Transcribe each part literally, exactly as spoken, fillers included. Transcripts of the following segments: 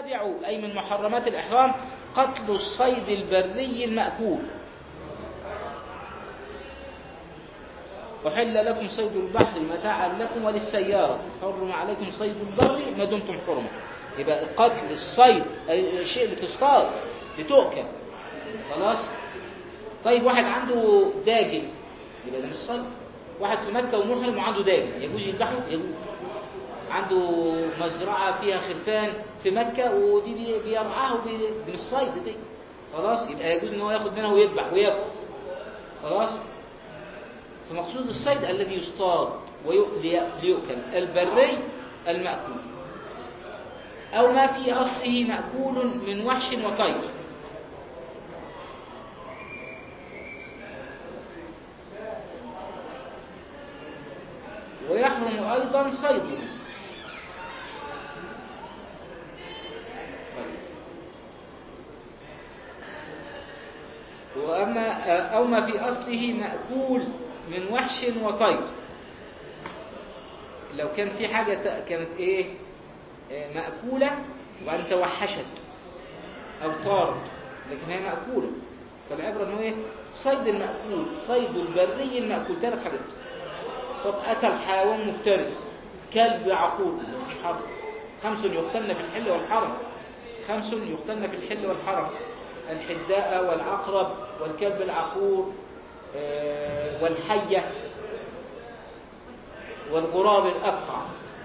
السابع أي من محرمات الإحرام قتل الصيد البري المأكول. وحل لكم صيد البحر متاعا لكم وللسيارة حرم عليكم صيد البر ما دمتم حرما. يبقى قتل الصيد الشيء اللي تصطاد لتؤكل خلاص. طيب واحد عنده داجن يبقى ده مش صيد. واحد في مكة ومحرم وعنده داجن يجوز يذبحه؟ يجوز. عنده مزرعة فيها خرفان في مكة ودي بيرعاه من الصيد دي خلاص، يبقى يجوز ان هو ياخد منها ويذبح وياكل خلاص. فمقصود الصيد الذي يصطاد ليؤكل، البري المأكول، أو ما في أصله مأكول من وحش وطير. ويحرم أيضا صيده. وأما أو ما في أصله مأكول من وحش وطير. لو كان في حاجة كانت إيه مأكولة وبعدين توحشت أو طارت لكن هي مأكولة، فالعبرة إنه إيه صيد المأكول، صيد البري المأكول، ثلاث حاجات. طب أتى الحيوان مفترس، كلب عقور مش حرم. خمس يقتلن في الحل والحرم، خمس يقتلن في الحل والحرم: الحداء والعقرب والكلب العقور والحية والغراب الأقطع.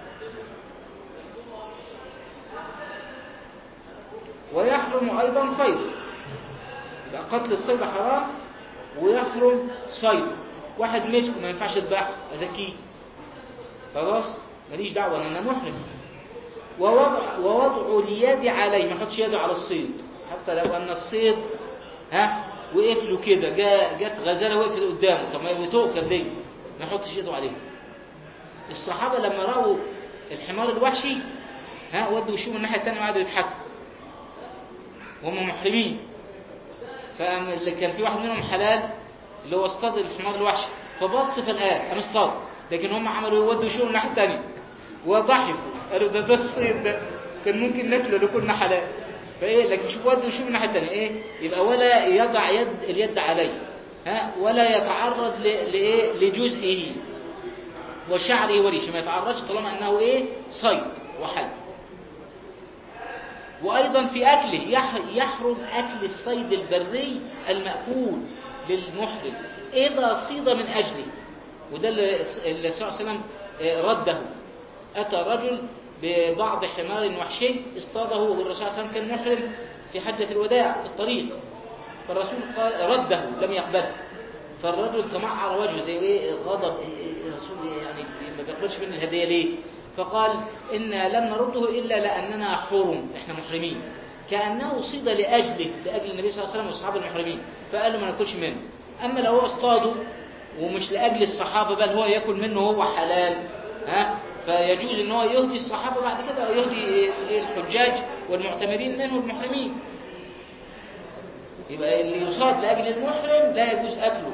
ويحرم أيضا صيده. يبقى قتل الصيد حرام ويحرم صيده. واحد مسكه ما ينفعش يذبحه أزكيه خلاص ماليش دعوة أنا محرم. ووضع, ووضع اليد عليه، ما يحطش يده على الصيد حتى لو أن الصيد ها وقف له كده، جت غزالة وقفت قدامه، طب ما بتؤكل ليه؟ ما يحطش يده عليه. الصحابة لما رأوا الحمار الوحشي ها ودوا وشهم الناحية الثانية وقعدوا يضحكوا وهم محرمين. فاللي كان في واحد منهم حلال اللي هو اصطاد الحمار الوحشي فبص في الآن قام اصطاد، لكن هم عملوا يودوا وشهم الناحية الثانية وضحكوا قالوا ده ده الصيد ده كان ممكن ناكله لو كنا حلال. فايه لكن شوف ودوا وشهم الناحية الثانية ايه يبقى ولا يضع يد اليد عليه ها ولا يتعرض لايه لجزئه وشعره وريشه، ما يتعرضش طالما انه ايه صيد وحل. وأيضا في أكله يحرم أكل الصيد البري المأكول للمحرم إذا صيد من أجله. وده اللي صلى الله عليه وسلم رده. أتى رجل ببعض حمار وحشي اصطاده والرسول صلى الله عليه وسلم كان محرم في حجة الوداع في الطريق، فالرسول قال رده لم يقبله. فالرجل تمعر وجهه زي ايه غضب، الرسول يعني ما بيقبلش مني الهدية ليه؟ فقال إنا لم نرده إلا لأننا حرم، إحنا محرمين. كأنه صيد لأجله لأجل النبي صلى الله عليه وسلم والصحابة المحرمين، فقال له ما ناكلش منه. أما لو هو اصطاده ومش لأجل الصحابة بل هو يأكل منه هو حلال ها فيجوز إن هو يهدي الصحابة بعد كده يهدي الحجاج والمعتمرين منه المحرمين. يبقى اللي يصاد لأجل المحرم لا يجوز أكله.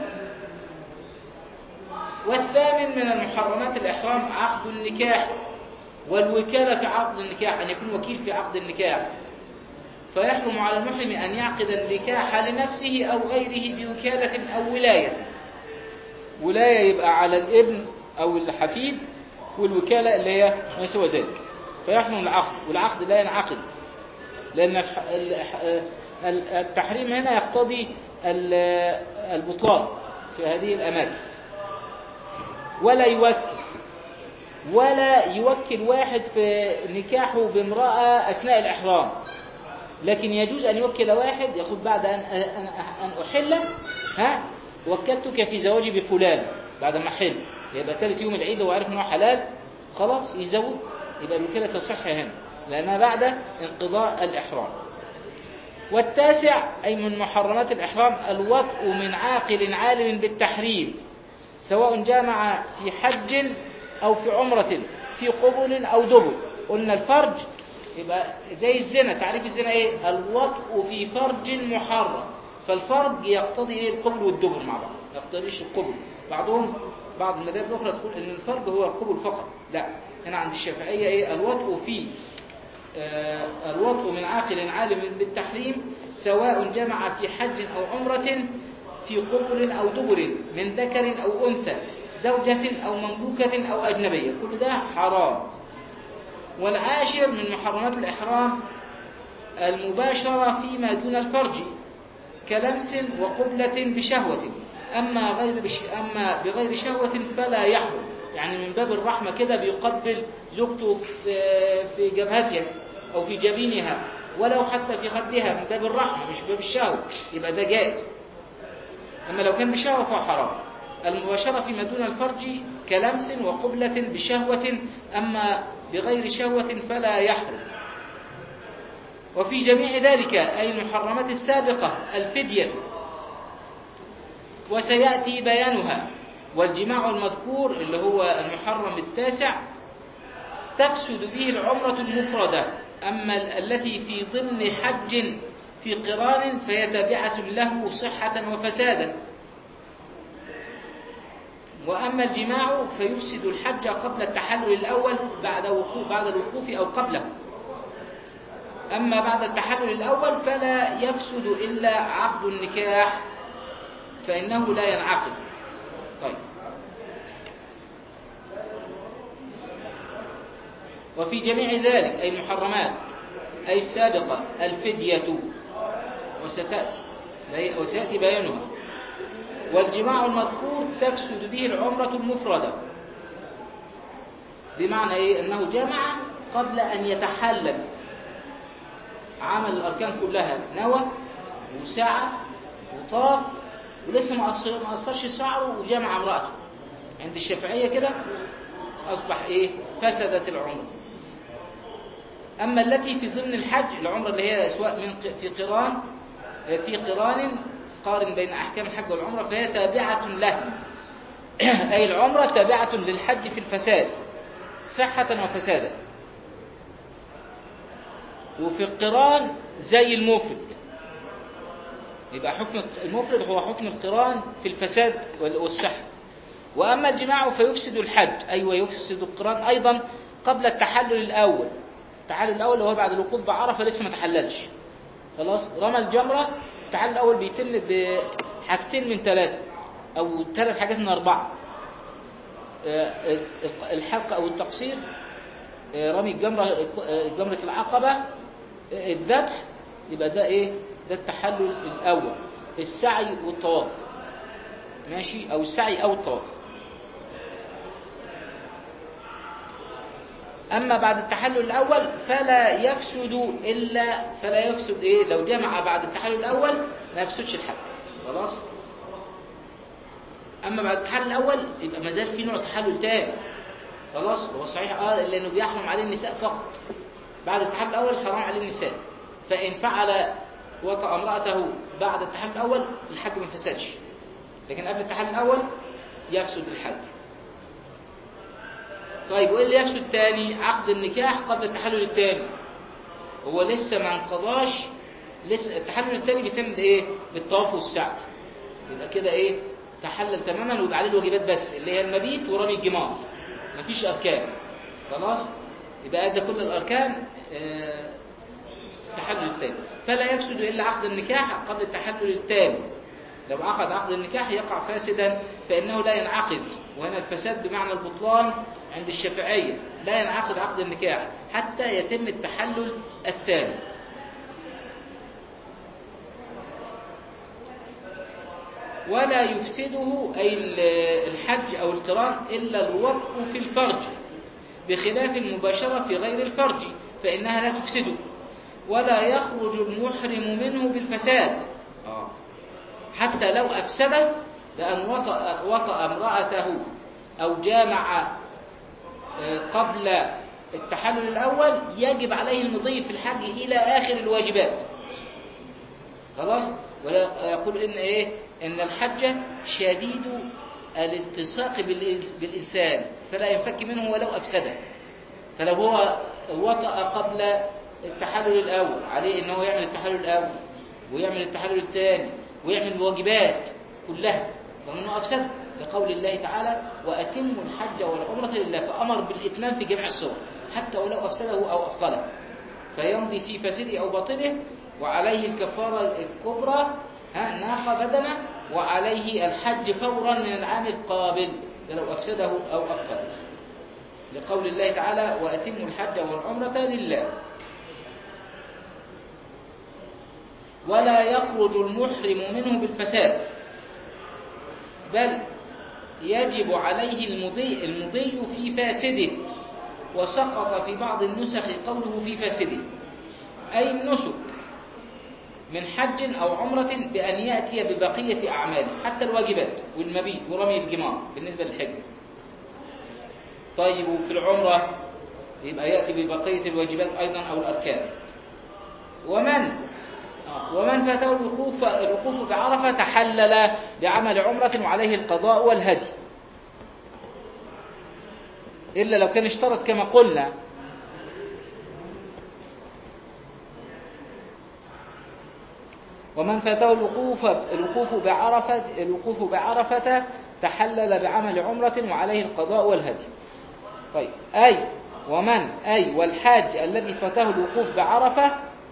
والثامن من المحرمات الإحرام عقد النكاح والوكالة في عقد النكاح، أن يكون وكيل في عقد النكاح. فيحرم على المحرم أن يعقد النكاح لنفسه أو غيره بوكالة أو ولاية. ولاية يبقى على الابن أو الحفيد، والوكالة اللي هي ما سوى ذلك. فيحرم العقد، والعقد لا ينعقد لأن التحريم هنا يقتضي البطلان في هذه الأماكن. ولا يوكل ولا يوكل واحد في نكاحه بامرأة أثناء الإحرام، لكن يجوز أن يوكل واحد يقول بعد أن أن أحل ها وكلتك في زواجي بفلان بعد ما أحل، يبقى ثالث يوم العيد هو عارف أنه حلال خلاص يزوج، يبقى الوكالة تصح هنا لأنها بعد انقضاء الإحرام. والتاسع أي من محرمات الإحرام الوطء من عاقل عالم بالتحريم سواء جامع في حج أو في عمرة في قبل أو دبر. قلنا الفرج يبقى زي الزنا، تعريف الزنا إيه؟ الوطء في فرج محرم. فالفرج يقتضي إيه؟ القبل والدبر مع بعض، ما يقتضيش القبل. بعضهم بعض المذاهب الأخرى تقول إن الفرج هو القبل فقط، لا، هنا عند الشافعية إيه؟ الوطء في الوطء من عاقل عالم بالتحريم سواء جمع في حج أو عمرة في قبل أو دبر من ذكر أو أنثى زوجة أو مملوكة أو أجنبية، كل ده حرام. والعاشر من محرمات الإحرام المباشرة فيما دون الفرج كلمس وقبلة بشهوة، أما غير بش... أما بغير شهوة فلا يحرم، يعني من باب الرحمة كده بيقبل زوجته في في جبهتها أو في جبينها ولو حتى في خدها، من باب الرحمة مش باب الشهوة، يبقى ده جائز. أما لو كان بشهوة فهو حرام. المباشرة فيما دون الفرج كلمس وقبلة بشهوة، أما بغير شهوة فلا يحرم. وفي جميع ذلك أي المحرمات السابقة الفدية، وسيأتي بيانها. والجماع المذكور اللي هو المحرم التاسع تفسد به العمرة المفردة، أما التي في ضمن حج في قران فهي تابعة له صحة وفسادا. وأما الجماع فيفسد الحج قبل التحلل الأول بعد وقوف بعد الوقوف أو قبله، أما بعد التحلل الأول فلا يفسد إلا عقد النكاح فإنه لا ينعقد. طيب. وفي جميع ذلك أي المحرمات أي السابقة الفدية، وستأتي وسيأتي بيانها. والجماع المذكور تفسد به العمرة المفردة، بمعنى إيه؟ أنه جمع قبل أن يتحلل، عمل الأركان كلها، نوى وسعى وطاف ولسه ما قصرش شعره وجمع امرأته. عند الشافعية كده أصبح إيه؟ فسدت العمرة. أما التي في ضمن الحج، العمرة اللي هي سواء من في قران في قران قارن بين أحكام الحج والعمرة فهي تابعة له، أي العمرة تابعة للحج في الفساد صحة وفسادا. وفي القران زي المفرد، يبقى حكم المفرد هو حكم القران في الفساد والصحة. وأما الجماع فيفسد الحج، أيوة يفسد القران أيضا قبل التحلل الأول. التحلل الأول هو بعد الوقوف بعرفة لسه ما تحللش، خلاص رمى الجمرة. التحلل الأول بيتم بحاجتين من ثلاثة أو ثلاث حاجات من أربعة: الحلق أو التقصير، رمي الجمرة جمرة العقبة، الذبح، يبقى ده إيه؟ ده التحلل الأول. السعي والطواف، ماشي، أو السعي أو الطواف. أما بعد التحلل الأول فلا يفسد إلا فلا يفسد إيه؟ لو جمع بعد التحلل الأول ما يفسدش الحج، خلاص. أما بعد التحلل الأول يبقى ما زال في نوع تحلل تاني، خلاص. هو صحيح اه لأنه بيحرم عليه النساء فقط. بعد التحلل الأول حرام عليه النساء، فإن فعل وطأ امرأته بعد التحلل الأول الحج ما فسدش، لكن قبل التحلل الأول يفسد الحج. طيب، وإيه اللي يفسد تاني؟ عقد النكاح قبل التحلل الثاني. هو لسه ما انقضاش، لسه التحلل الثاني بيتم بايه؟ بالطواف والسعي. يبقى كده ايه؟ تحلل تماما ويبقى عليه الواجبات بس، اللي هي المبيت ورمي الجمار، مفيش اركان، خلاص. يبقى ادى كل الاركان اه التحلل الثاني. فلا يفسد الا عقد النكاح قبل التحلل الثاني. لو عقد عقد النكاح يقع فاسدا فإنه لا ينعقد. وهنا الفساد بمعنى البطلان عند الشافعية، لا ينعقد عقد النكاح حتى يتم التحلل الثاني. ولا يفسده أي الحج أو القران إلا الوطء في الفرج، بخلاف المباشرة في غير الفرج فإنها لا تفسده. ولا يخرج المحرم منه بالفساد، حتى لو أفسده، لأن وطأ, وطأ امرأته أو جامع قبل التحلل الأول يجب عليه المضي في الحج إلى آخر الواجبات، خلاص. ولا يقول إن إيه؟ إن الحج شديد الالتصاق بالإنسان فلا ينفك منه ولو أفسده. فلو هو وطأ قبل التحلل الأول عليه إنه يعمل التحلل الأول ويعمل التحلل الثاني ويعمل الواجبات كلها رغم أنه أفسد، لقول الله تعالى: وأتموا الحج والعمرة لله، فأمر بالإتمام في جميع الصور حتى ولو أفسده أو أبطله. فيمضي في فسده أو باطله، وعليه الكفارة الكبرى ها ناقة بدنه، وعليه الحج فورا من العام القابل لو أفسده أو أبطله، لقول الله تعالى وأتموا الحج والعمرة لله. ولا يخرج المحرم منه بالفساد، بل يجب عليه المضي, المضي في فاسده، وسقط في بعض النسخ قوله في فاسده، أي النسك من حج أو عمرة بأن يأتي ببقية أعماله حتى الواجبات والمبيت ورمي الجمار بالنسبة للحج. طيب وفي العمرة يبقى يأتي ببقية الواجبات أيضا أو الأركان. ومن ومن فاته الوقوف الوقوف بعرفة تحلل بعمل عمرة وعليه القضاء والهدي، إلا لو كان اشترط كما قلنا. ومن فاته الوقوف الوقوف بعرفة الوقوف بعرفة تحلل بعمل عمرة وعليه القضاء والهدي. طيب أي ومن أي والحاج الذي فاته الوقوف بعرفة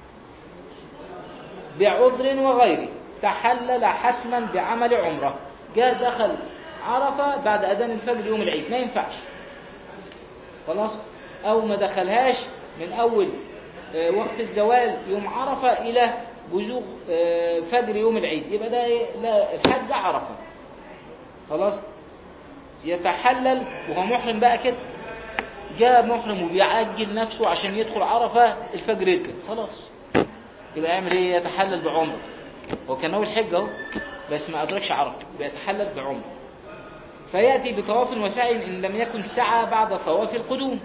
بعذر وغيره تحلل حتما بعمل عمرة. جاء دخل عرفة بعد أذان الفجر يوم العيد، ما ينفعش خلاص، أو ما دخلهاش من أول وقت الزوال يوم عرفة إلى بزوغ فجر يوم العيد، يبقى ده لا الحج عرفة خلاص. يتحلل وهو محرم بقى كده، جاء محرم وبيعجل نفسه عشان يدخل عرفة الفجر يدخل خلاص، يبقى يعمل ايه؟ يتحلل بعمره. هو كان ناوي الحج اهو بس ما ادركش عرفه، يبقى يتحلل بعمره. فياتي بطواف وسعي ان لم يكن سعى بعد طواف القدوم.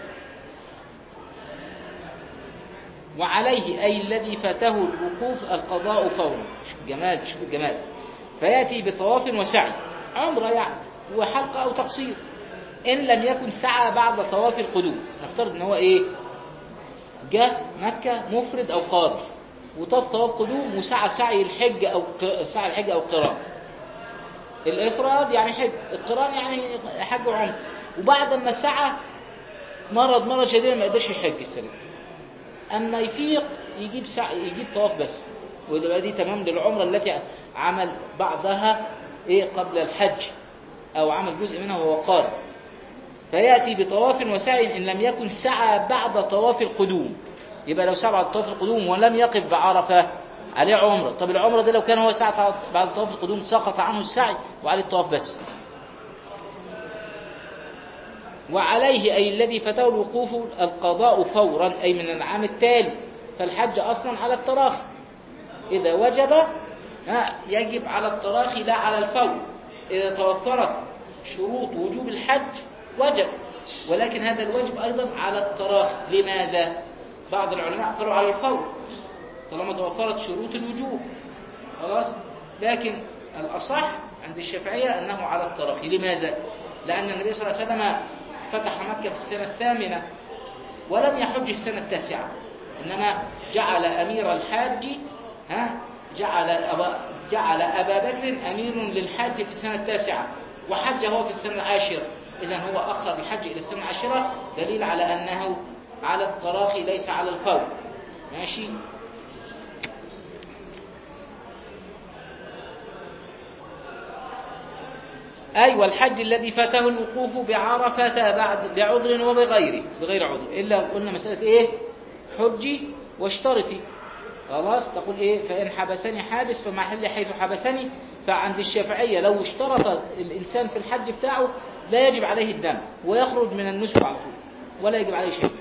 وعليه اي الذي فاته الوقوف القضاء فورا. شوف الجمال، شوف الجمال. فياتي بطواف وسعي عمره يعني وحلقه او تقصير ان لم يكن سعى بعد طواف القدوم. نفترض ان هو ايه؟ جاء مكه مفرد او قارن وطاف طواف قدوم وسعى سعي الحج او سعي الحج او القران. الافراد يعني حج، القران يعني حج وعمره. وبعد ما سعى مرض مرض شديد ما يقدرش يحج السنه، اما يفيق يجيب سعي يجيب طواف بس، وده دي تمام للعمره التي عمل بعضها ايه قبل الحج او عمل جزء منها وهو قارن. فياتي بطواف وسعي ان لم يكن سعى بعد طواف القدوم. يبقى لو سعى بعد طواف القدوم ولم يقف بعرفة عليه عمرة. طب العمرة دي لو كان هو سعى بعد طواف القدوم سقط عنه السعي وعليه الطواف بس. وعليه أي الذي فاته الوقوف القضاء فورا أي من العام التالي. فالحج أصلا على التراخي، إذا وجب يجب على التراخي لا على الفور. إذا توفرت شروط وجوب الحج وجب، ولكن هذا الواجب أيضا على التراخي. لماذا؟ بعض العلماء قالوا على الفور طالما توفرت شروط الوجوب خلاص، لكن الأصح عند الشافعية أنه على التراخي. لماذا؟ لأن النبي صلى الله عليه وسلم فتح مكة في السنة الثامنة ولم يحج السنة التاسعة، إنما جعل أمير الحاج ها جعل أبا, جعل أبا بكر أمير للحاج في السنة التاسعة وحج هو في السنة العاشرة. إذن هو أخر الحج إلى السنة العاشرة، دليل على أنه على التراخي ليس على الفور. ماشي. أي والحج الذي فاته الوقوف بعرفة بعد بعذر وبغيره بغير عذر، إلا قلنا مسألة إيه؟ حجي واشترطي خلاص. تقول إيه؟ فإن حبسني حابس فمحل حيث حبسني. فعند الشافعية لو اشترط الإنسان في الحج بتاعه لا يجب عليه الدم ويخرج من النسك على طول ولا يجب عليه شيء.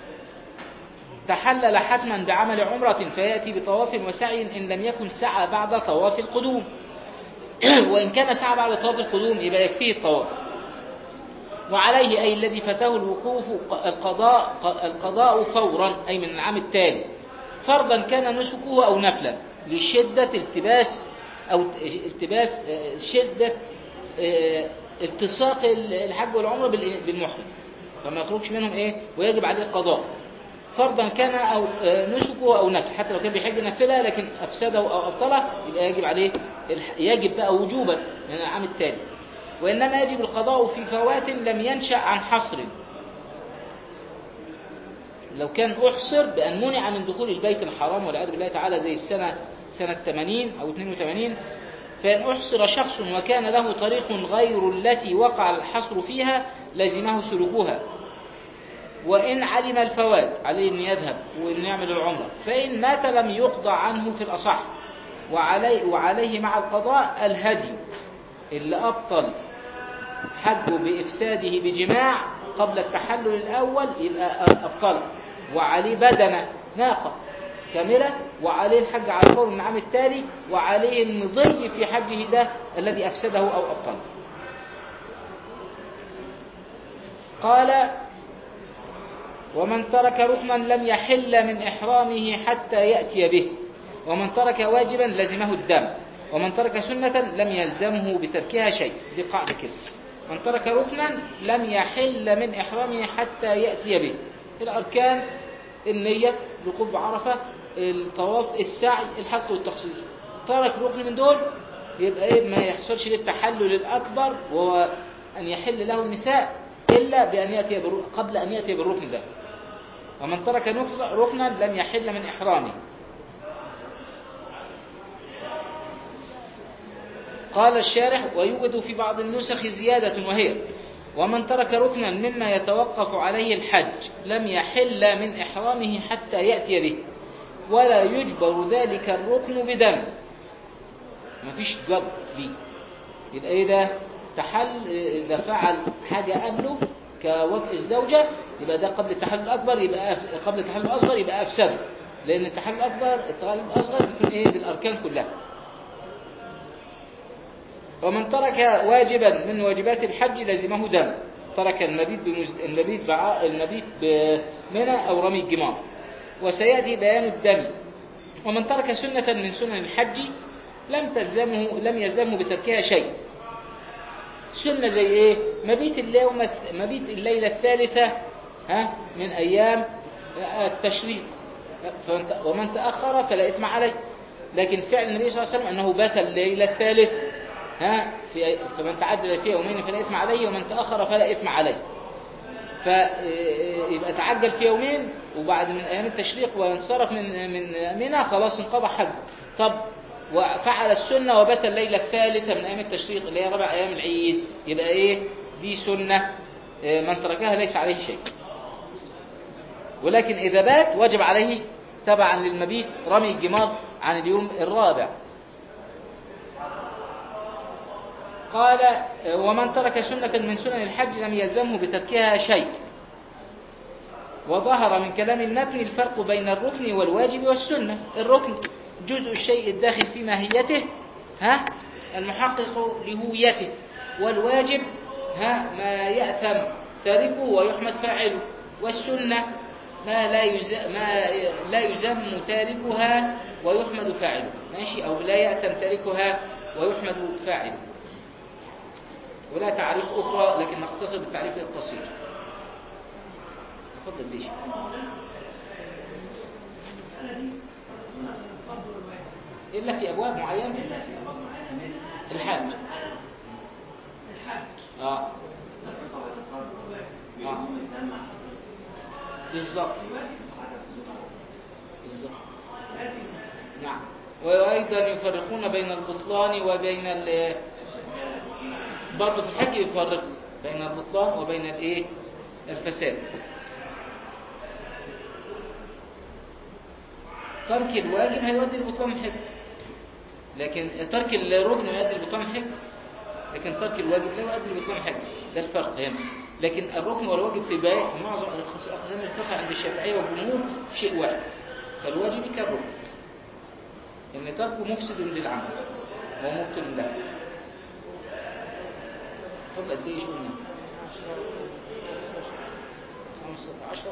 تحلل حتما بعمل عمرة فيأتي بطواف وسعي إن لم يكن سعى بعد طواف القدوم. وإن كان سعى بعد طواف القدوم يبقى يكفيه الطواف. وعليه أي الذي فاته الوقوف القضاء القضاء فورا أي من العام التالي، فرضا كان نسكه أو نفلا، لشدة التباس أو التباس شدة التصاق الحج والعمرة بالمحرم، فما يخرجش منهم إيه ويجب عليه القضاء، فرضا كان أو نسكه أو نفل. حتى لو كان بيحج نفلها لكن أفسده أو أبطله يبقى يجب عليه يجب بقى وجوبا من العام التالي. وإنما يجب القضاء في فوات لم ينشأ عن حصر، لو كان أحصر بأن منع من دخول البيت الحرام والعياذ بالله تعالى زي السنة سنة ثمانين أو اثنين وثمانين، فإن أحصر شخص وكان له طريق غير التي وقع الحصر فيها لزمه سلوكها، وإن علم الفوات عليه أن يذهب وأن يعمل العمرة، فإن مات لم يقضى عنه في الأصح، وعليه, وعليه مع القضاء الهدي اللي أبطل حجه بإفساده بجماع قبل التحلل الأول يبقى أبطله، وعليه بدنة ناقة كاملة، وعليه الحج على الفور من العام التالي، وعليه المضي في حجه ده الذي أفسده أو أبطله. قال: ومن ترك ركنا لم يحل من إحرامه حتى يأتي به، ومن ترك واجبا لزمه الدم، ومن ترك سنة لم يلزمه بتركها شيء. دي قاعدة كده، من ترك ركنا لم يحل من إحرامه حتى يأتي به. الأركان: النية، الوقوف بعرفة، الطواف، السعي، الحلق والتقصير. ترك ركن من دول يبقى إيه؟ ما يحصلش للتحلل الأكبر، وهو أن يحل له النساء، إلا بأن يأتي قبل أن يأتي بالركن ده. ومن ترك ركنا لم يحل من إحرامه. قال الشارح: ويوجد في بعض النسخ زيادة، وهي: ومن ترك ركنا مما يتوقف عليه الحج لم يحل من إحرامه حتى يأتي به، ولا يجبر ذلك الركن بدم. مفيش جبر ليه. يبقى ايه ده؟ تحل إذا فعل حاجة قبله كوطء الزوجة يبقى ده قبل التحلل الأكبر، يبقى قبل التحلل الأصغر يبقى أفسده، لأن التحلل الأكبر التحلل الأصغر بيكون ايه؟ بالأركان كلها. ومن ترك واجبا من واجبات الحج لزمه دم، ترك المبيت بمز... المبيت بع... المبيت بمنى أو رمي الجمار، وسيأتي بيان الدم. ومن ترك سنة من سنن الحج لم تلزمه لم يلزمه بتركها شيء. سنة زي ايه؟ مبيت الليلة مبيت الليلة الثالثة ها من أيام التشريق، ومن تأخر فلا إثم عليه. لكن فعل النبي صلى الله عليه وسلم أنه بات الليلة الثالثة ها في فمن تعجل في يومين فلا إثم عليه، ومن تأخر فلا إثم عليه. فيبقى تعجل في يومين وبعد من أيام التشريق وانصرف من من منى خلاص انقضى حجه. طب وفعل السنة وبات الليلة الثالثة من أيام التشريق اللي هي ربع أيام العيد، يبقى إيه؟ دي سنة من تركها ليس عليه شيء. ولكن إذا بات وجب عليه تبعا للمبيت رمي الجمار عن اليوم الرابع. قال: ومن ترك سنة من سنن الحج لم يلزمه بتركها شيء. وظهر من كلام المتن الفرق بين الركن والواجب والسنة. الركن جزء الشيء الداخل في ماهيته ها المحقق لهويته، والواجب ها ما يأثم تاركه ويحمد فاعله، والسنة ما لا يزم ما لا يذم تاركها ويحمد فاعله، ماشي، أو لا يأثم تاركها ويحمد فاعله. ولا تعريف أخرى لكن نختصر بالتعريف القصير. تفضل ليش إلا في أبواب معينة الحاج آه آه بالضبط بالضبط نعم. وأيضا يفرقون بين البطلان وبين ال برضه في الحج يفرق بين البطلان وبين الايه الفساد. ترك الواجب هيؤدي لبطلان الحج، لكن ترك الركن يؤدي لبطلان الحج، لكن ترك الواجب لا يؤدي لبطلان الحج. ده الفرق هنا. لكن الركن والواجب في باقي في معظم اقسام الفقه عند الشافعيه والجمهور شيء واحد، فالواجب كالركن، ان تركه مفسد للعمل ومبطل له. قبل قد ايه شغلنا؟ خمسة عشر.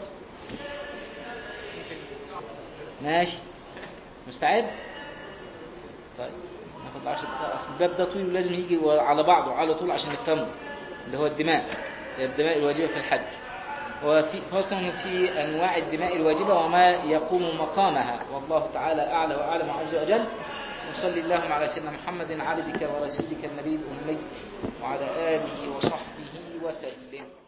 ماشي مستعد؟ طيب ناخد عشر دقائق. اصل الباب ده طويل ولازم يجي على بعضه على طول عشان نفهمه، اللي هو الدماء الدماء الواجبة في الحج. وفي فصل في أنواع الدماء الواجبة وما يقوم مقامها، والله تعالى أعلى وأعلم عز وجل. وصلي اللهم على سيدنا محمد عبدك ورسولك النبي الأمي وعلى آله وصحبه وسلم.